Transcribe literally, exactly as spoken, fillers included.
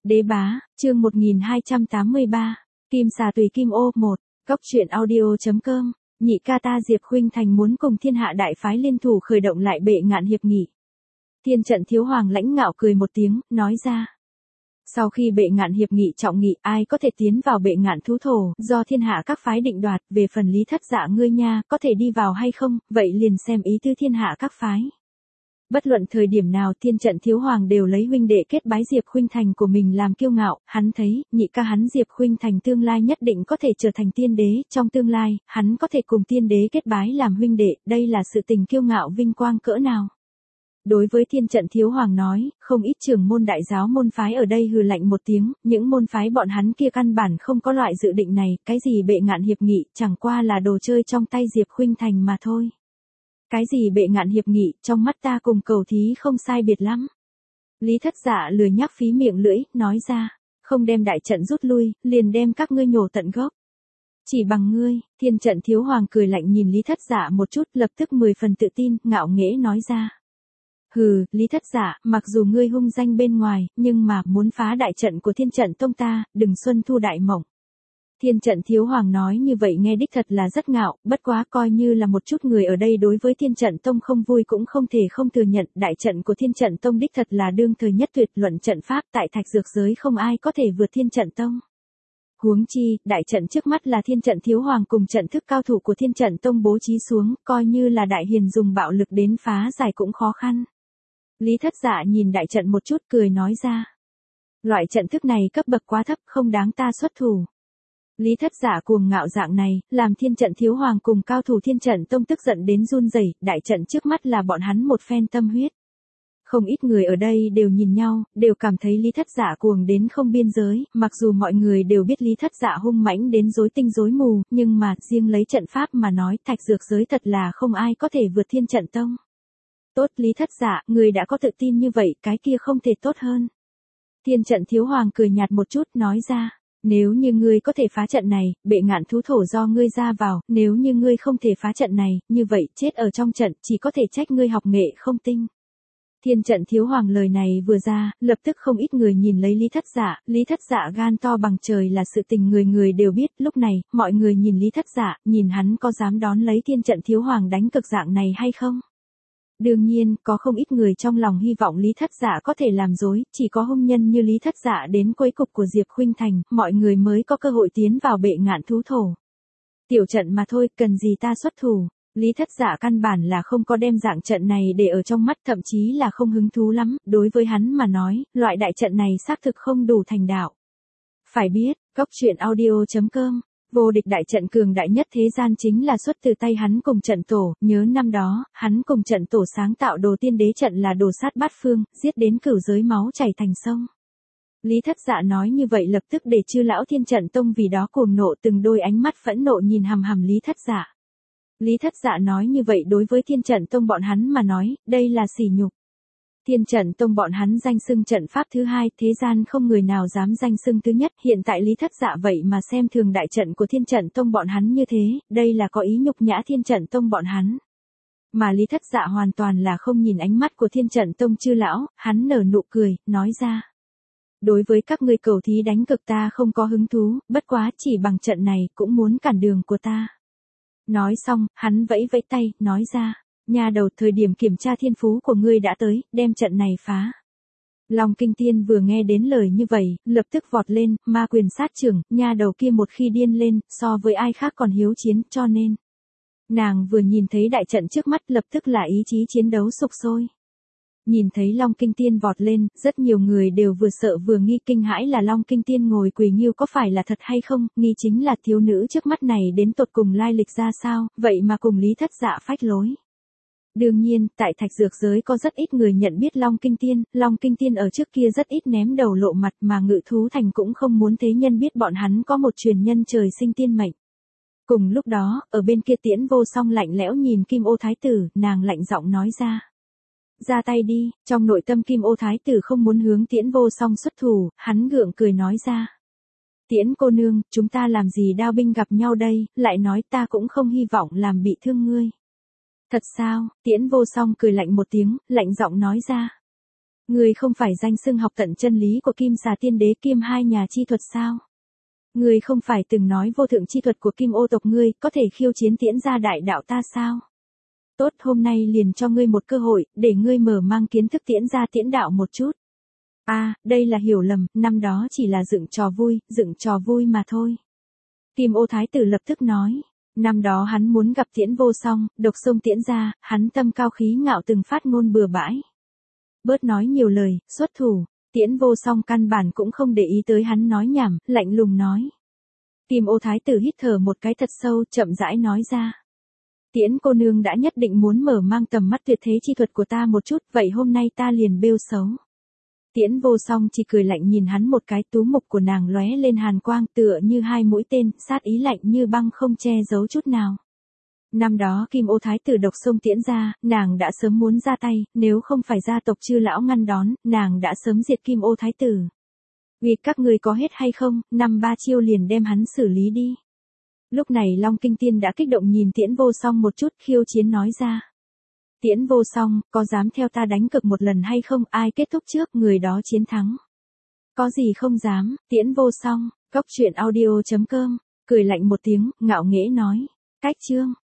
Đế bá, chương một nghìn hai trăm tám mươi ba, Kim xà tùy kim ô một, Cốc truyện audio.com, nhị ca ta Diệp Khuynh Thành muốn cùng thiên hạ đại phái liên thủ khởi động lại bệ ngạn hiệp nghị. Thiên trận thiếu hoàng lãnh ngạo cười một tiếng, nói ra. Sau khi bệ ngạn hiệp nghị trọng nghị, ai có thể tiến vào bệ ngạn thú thổ, do thiên hạ các phái định đoạt, về phần Lý Thất Dạ ngươi nha, có thể đi vào hay không, vậy liền xem ý tư thiên hạ các phái. Bất luận thời điểm nào thiên trận thiếu hoàng đều lấy huynh đệ kết bái Diệp Khuynh Thành của mình làm kiêu ngạo, hắn thấy, nhị ca hắn Diệp Khuynh Thành tương lai nhất định có thể trở thành tiên đế, trong tương lai, hắn có thể cùng tiên đế kết bái làm huynh đệ, đây là sự tình kiêu ngạo vinh quang cỡ nào. Đối với thiên trận thiếu hoàng nói, không ít trưởng môn đại giáo môn phái ở đây hừ lạnh một tiếng, những môn phái bọn hắn kia căn bản không có loại dự định này, cái gì bệ ngạn hiệp nghị, chẳng qua là đồ chơi trong tay Diệp Khuynh Thành mà thôi. Cái gì bệ ngạn hiệp nghị, trong mắt ta cùng cầu thí không sai biệt lắm. Lý Thất Dạ lười nhắc phí miệng lưỡi, nói ra, không đem đại trận rút lui, liền đem các ngươi nhổ tận gốc. Chỉ bằng ngươi, thiên trận thiếu hoàng cười lạnh nhìn Lý Thất Dạ một chút, lập tức mười phần tự tin, ngạo nghễ nói ra. Hừ, Lý Thất Dạ, mặc dù ngươi hung danh bên ngoài, nhưng mà muốn phá đại trận của thiên trận tông ta, đừng xuân thu đại mộng. Thiên trận thiếu hoàng nói như vậy nghe đích thật là rất ngạo, bất quá coi như là một chút người ở đây đối với thiên trận tông không vui cũng không thể không thừa nhận, đại trận của thiên trận tông đích thật là đương thời nhất tuyệt, luận trận pháp tại thạch dược giới không ai có thể vượt thiên trận tông. Huống chi, đại trận trước mắt là thiên trận thiếu hoàng cùng trận thức cao thủ của thiên trận tông bố trí xuống, coi như là đại hiền dùng bạo lực đến phá giải cũng khó khăn. Lý Thất Dạ nhìn đại trận một chút cười nói ra. Loại trận thức này cấp bậc quá thấp, không đáng ta xuất thủ. Lý Thất Dạ cuồng ngạo dạng này, làm thiên trận thiếu hoàng cùng cao thủ thiên trận tông tức giận đến run rẩy, đại trận trước mắt là bọn hắn một phen tâm huyết. Không ít người ở đây đều nhìn nhau, đều cảm thấy Lý Thất Dạ cuồng đến không biên giới, mặc dù mọi người đều biết Lý Thất Dạ hung mãnh đến rối tinh rối mù, nhưng mà, riêng lấy trận pháp mà nói, thạch dược giới thật là không ai có thể vượt thiên trận tông. Tốt Lý Thất Dạ, người đã có tự tin như vậy, cái kia không thể tốt hơn. Thiên trận thiếu hoàng cười nhạt một chút, nói ra. Nếu như ngươi có thể phá trận này, bệ ngạn thú thổ do ngươi ra vào, nếu như ngươi không thể phá trận này, như vậy, chết ở trong trận, chỉ có thể trách ngươi học nghệ không tinh. Thiên trận thiếu hoàng lời này vừa ra, lập tức không ít người nhìn lấy Lý Thất Dạ, Lý Thất Dạ gan to bằng trời là sự tình người người đều biết, lúc này, mọi người nhìn Lý Thất Dạ, nhìn hắn có dám đón lấy thiên trận thiếu hoàng đánh cực dạng này hay không? Đương nhiên, có không ít người trong lòng hy vọng Lý Thất Dạ có thể làm dối, chỉ có hung nhân như Lý Thất Dạ đến quấy cục của Diệp Khuynh Thành, mọi người mới có cơ hội tiến vào bệ ngạn thú thổ. Tiểu trận mà thôi, cần gì ta xuất thủ. Lý Thất Dạ căn bản là không có đem dạng trận này để ở trong mắt, thậm chí là không hứng thú lắm, đối với hắn mà nói, loại đại trận này xác thực không đủ thành đạo. Phải biết, Cốc truyện audio.com, vô địch đại trận cường đại nhất thế gian chính là xuất từ tay hắn cùng trận tổ, nhớ năm đó, hắn cùng trận tổ sáng tạo đồ tiên đế trận là đồ sát bát phương, giết đến cửu giới máu chảy thành sông. Lý Thất Dạ nói như vậy lập tức để chư lão thiên trận tông vì đó cuồng nộ, từng đôi ánh mắt phẫn nộ nhìn hằm hằm Lý Thất Dạ. Lý Thất Dạ nói như vậy đối với thiên trận tông bọn hắn mà nói, đây là sỉ nhục. Thiên trận tông bọn hắn danh xưng trận pháp thứ hai, thế gian không người nào dám danh xưng thứ nhất, hiện tại Lý Thất Dạ vậy mà xem thường đại trận của thiên trận tông bọn hắn như thế, đây là có ý nhục nhã thiên trận tông bọn hắn. Mà Lý Thất Dạ hoàn toàn là không nhìn ánh mắt của thiên trận tông chư lão, hắn nở nụ cười, nói ra. Đối với các ngươi cầu thí đánh cực ta không có hứng thú, bất quá chỉ bằng trận này cũng muốn cản đường của ta. Nói xong, hắn vẫy vẫy tay, nói ra. Nha đầu, thời điểm kiểm tra thiên phú của ngươi đã tới, đem trận này phá. Long Kinh Tiên vừa nghe đến lời như vậy, lập tức vọt lên, ma quyền sát trưởng, nha đầu kia một khi điên lên, so với ai khác còn hiếu chiến, cho nên. Nàng vừa nhìn thấy đại trận trước mắt lập tức là ý chí chiến đấu sục sôi. Nhìn thấy Long Kinh Tiên vọt lên, rất nhiều người đều vừa sợ vừa nghi, kinh hãi là Long Kinh Tiên ngồi quỳ nghiêu có phải là thật hay không, nghi chính là thiếu nữ trước mắt này đến tột cùng lai lịch ra sao, vậy mà cùng Lý Thất Dạ phách lối. Đương nhiên, tại thạch dược giới có rất ít người nhận biết Long Kinh Tiên, Long Kinh Tiên ở trước kia rất ít ném đầu lộ mặt mà Ngự Thú Thành cũng không muốn thế nhân biết bọn hắn có một truyền nhân trời sinh tiên mệnh. Cùng lúc đó, ở bên kia Tiễn Vô Song lạnh lẽo nhìn Kim Ô Thái Tử, nàng lạnh giọng nói ra. Ra tay đi, trong nội tâm Kim Ô Thái Tử không muốn hướng Tiễn Vô Song xuất thủ, hắn gượng cười nói ra. Tiễn cô nương, chúng ta làm gì đao binh gặp nhau đây, lại nói ta cũng không hy vọng làm bị thương ngươi. Thật sao, Tiễn Vô Song cười lạnh một tiếng, lạnh giọng nói ra. Ngươi không phải danh xưng học tận chân lý của Kim xà tiên đế kiêm hai nhà chi thuật sao? Ngươi không phải từng nói vô thượng chi thuật của Kim ô tộc ngươi có thể khiêu chiến tiễn gia đại đạo ta sao? Tốt, hôm nay liền cho ngươi một cơ hội, để ngươi mở mang kiến thức tiễn gia tiễn đạo một chút. A, à, đây là hiểu lầm, năm đó chỉ là dựng trò vui, dựng trò vui mà thôi. Kim ô thái tử lập tức nói, năm đó hắn muốn gặp Tiễn Vô Song, độc xông tiễn gia, hắn tâm cao khí ngạo từng phát ngôn bừa bãi. Bớt nói nhiều lời, xuất thủ, Tiễn Vô Song căn bản cũng không để ý tới hắn nói nhảm, lạnh lùng nói. Kim ô thái tử hít thở một cái thật sâu, chậm rãi nói ra. Tiễn cô nương đã nhất định muốn mở mang tầm mắt tuyệt thế chi thuật của ta một chút, vậy hôm nay ta liền bêu xấu. Tiễn Vô Song chỉ cười lạnh nhìn hắn một cái, tú mục của nàng lóe lên hàn quang tựa như hai mũi tên, sát ý lạnh như băng không che giấu chút nào. Năm đó Kim ô thái tử độc xông tiễn ra, nàng đã sớm muốn ra tay, nếu không phải gia tộc Chư lão ngăn đón, nàng đã sớm diệt Kim ô thái tử. Vì các người có hết hay không, năm ba chiêu liền đem hắn xử lý đi. Lúc này Long Kinh Tiên đã kích động nhìn Tiễn Vô Song một chút, khiêu chiến nói ra. Tiễn Vô Song, có dám theo ta đánh cược một lần hay không, ai kết thúc trước, người đó chiến thắng. Có gì không dám, Tiễn Vô Song, cốc truyện audio chấm com, cười lạnh một tiếng, ngạo nghễ nói. Cách chương.